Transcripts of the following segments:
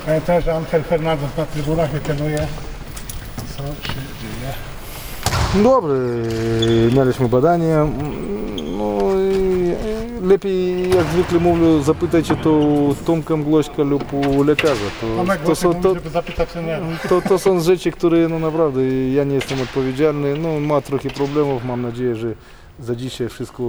Pamiętam, że Angel Fernandez na trybunach wykonuje. Co się dzieje? Добре, mieliśmy badanie. No i lepiej, jak zwykle mówię, zapytajcie to Tomka Mgłośka lub u lekarza. Tomek Głośek mówi, żeby zapytać trenera. To są rzeczy, które no naprawdę ja nie jestem odpowiedzialny. No, ma trochę problemów, mam nadzieję, że za dzisiaj wszystko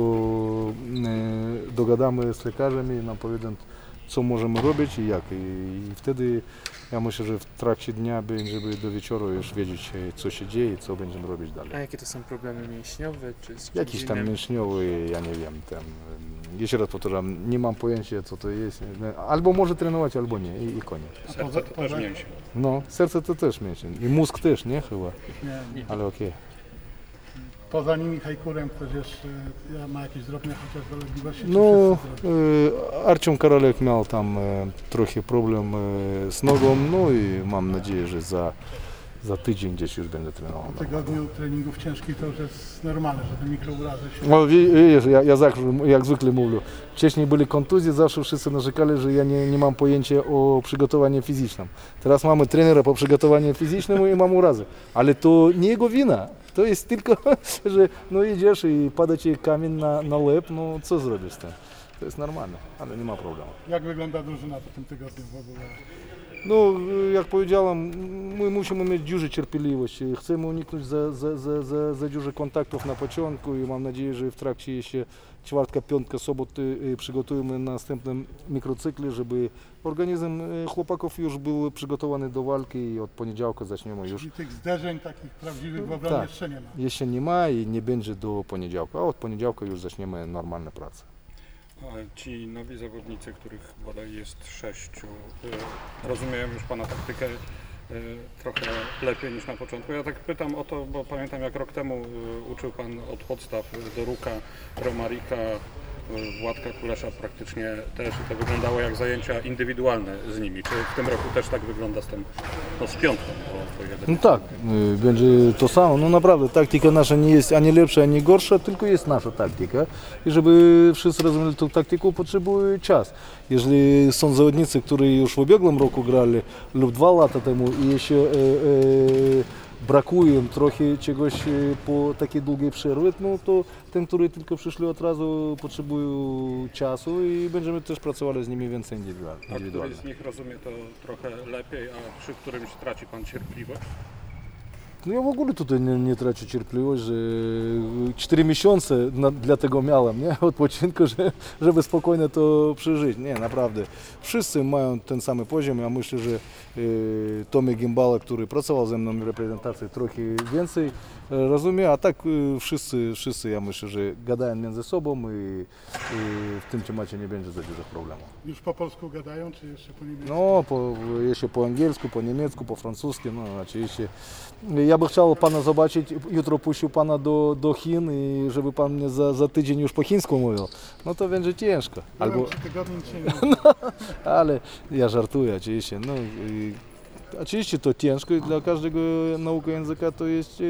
dogadamy z lekarzem i nam powiedzą, co możemy robić i jak. I wtedy ja myślę, że w trakcie dnia będziemy do wieczoru już wiedzieć, co się dzieje i co będziemy robić dalej. A jakie to są problemy mięśniowe czy z czymś Jakiś tam innym? mięśniowy, ja nie wiem. Jeszcze raz powtarzam, nie mam pojęcia, co to jest. Albo może trenować, albo nie i koniec. Serce to też mięsień. No, serce to też mięsień. I mózg też, nie? Chyba. Nie. Ale okej. Poza nimi Hajkurem ktoś jeszcze ma jakieś drobne chociaż dolegliwości? czy No, wszyscy Arciom Karolek miał tam trochę problem z nogą, no i mam nadzieję, że za tydzień gdzieś już będę trenował. Po tygodniu treningów ciężkich to już jest normalne, że te mikrourazy się... No, wiesz, ja zawsze, jak zwykle mówię, wcześniej byli kontuzje, zawsze wszyscy narzekali, że ja nie mam pojęcia o przygotowaniu fizycznym. Teraz mamy trenera po przygotowaniu fizycznym i mam urazy, ale to nie jego wina. To jest tylko, że no idziesz i pada ci kamień na łeb, no co zrobisz z tym? To jest normalne, ale nie ma problemu. Jak wygląda drużyna po tym tygodniu w ogóle? No, jak powiedziałem, my musimy mieć dużą cierpliwość. Chcemy uniknąć za dużo kontaktów na początku i mam nadzieję, że w trakcie jeszcze czwartka, piątka, soboty przygotujemy następne mikrocykle, żeby organizm chłopaków już był przygotowany do walki i od poniedziałku zaczniemy już. Czyli tych zderzeń takich prawdziwych w obronie Tak. jeszcze nie ma. Jeszcze nie ma i nie będzie do poniedziałku, a od poniedziałku już zaczniemy normalne pracę. A ci nowi zawodnicy, których bodaj jest 6, rozumieją już Pana taktykę trochę lepiej niż na początku. Ja tak pytam o to, bo pamiętam jak rok temu uczył Pan od podstaw Doruka, Romarika, Władka Kulesza praktycznie też i to wyglądało jak zajęcia indywidualne z nimi. Czy w tym roku też tak wygląda z piątką? No tak, będzie to samo. No naprawdę, taktyka nasza nie jest ani lepsza, ani gorsza, tylko jest nasza taktyka. I żeby wszyscy rozumieli tą taktykę, potrzebuje czas. Jeżeli są zawodnicy, którzy już w ubiegłym roku grali lub 2 lata temu i jeszcze brakuje im trochę czegoś po takiej długiej przerwie, no to tym, którzy tylko przyszli od razu, potrzebują czasu i będziemy też pracowali z nimi więcej A indywidualnie. któryś z nich rozumie to trochę lepiej, a przy którymś traci Pan cierpliwość? No ja w ogóle tutaj nie tracę cierpliwość, że 4 miesiące dla tego miałem, nie? Odpoczynku, żeby spokojnie to przeżyć. Nie, naprawdę. Wszyscy mają ten sam poziom. Ja myślę, że Tomek Gimbala, który pracował ze mną w reprezentacji, trochę więcej rozumie, a tak wszyscy ja myślę, że gadają między sobą i w tym temacie nie będzie za dużych problemów. Już po polsku gadają, czy jeszcze po niemiecku? No, jeszcze po angielsku, po niemiecku, po francusku, no oczywiście. Ja bym chciał Pana zobaczyć, jutro puścił Pana do Chin i żeby Pan mnie za tydzień już po chińsku mówił, no to będzie ciężko. Albo 3 tygodnie nic się nie Ale ja żartuję oczywiście. No, oczywiście to ciężko i dla każdego nauki języka to jest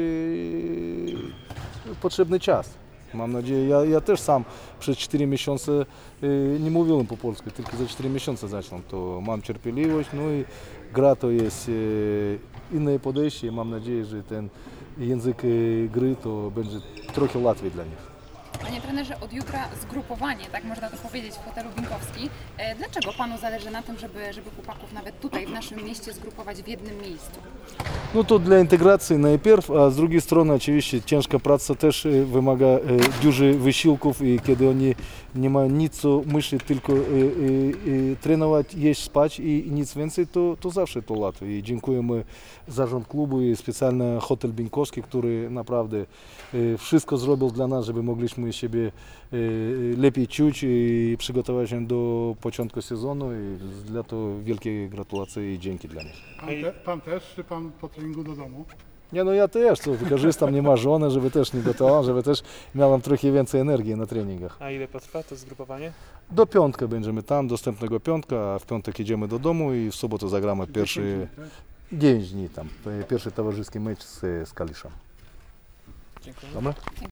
potrzebny czas. Mam nadzieję, ja też sam przez 4 miesiące nie mówiłem po polsku, tylko za 4 miesiące zacząłem. To mam cierpliwość, no i gra to jest inne podejście. Mam nadzieję, że ten język gry to będzie trochę łatwiej dla nich. Panie trenerze, od jutra zgrupowanie, tak można to powiedzieć, w hotelu Binkowski. Dlaczego Panu zależy na tym, żeby chłopaków nawet tutaj w naszym mieście zgrupować w jednym miejscu? No to dla integracji najpierw, a z drugiej strony oczywiście ciężka praca też wymaga dużych wysiłków i kiedy oni nie mają nic co myśleć, tylko trenować, jeść, spać i nic więcej, to zawsze to łatwiej. I dziękujemy zarząd klubu i specjalny hotel Binkowski, który naprawdę wszystko zrobił dla nas, żeby mogliśmy siebie lepiej czuć i przygotować się do początku sezonu i dla to wielkie gratulacje i dzięki dla nich. Pan też, czy Pan po treningu do domu? Nie, no ja też, co wykorzystam, nie ma żony, żeby też nie gotował, żeby też miałem trochę więcej energii na treningach. A ile potrwa to zgrupowanie? Do piątka będziemy tam, do następnego piątka, a w piątek jedziemy do domu i w sobotę zagramy pierwszy 9 dni tam, pierwszy towarzyski mecz z Kaliszem. Dziękuję. Dobra?